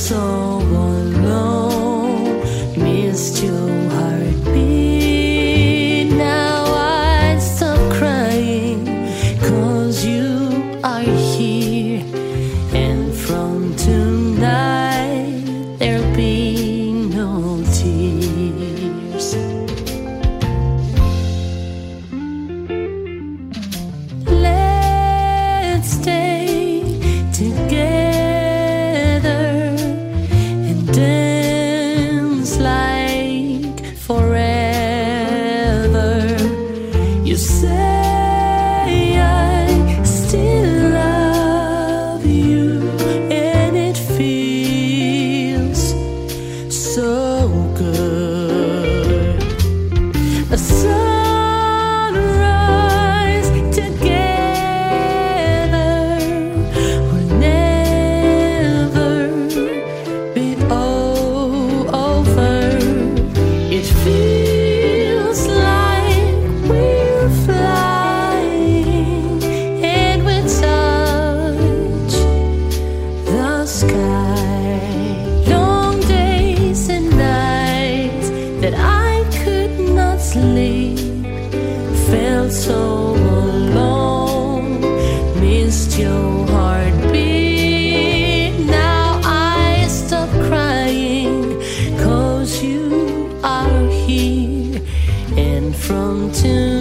so alone, missed your heartbeat. Now I stop crying, 'cause you are here. And from tonight there'll be no tears. Let's stay together and dance like forever. You say I still love you, and it feels so good. A sunrise together will never be over. It feels like we're flying, and we touch the sky. Long days and nights that I could not sleep, felt so alone, missed your heartbeat. Now I stop crying, 'cause you are here. And from tonight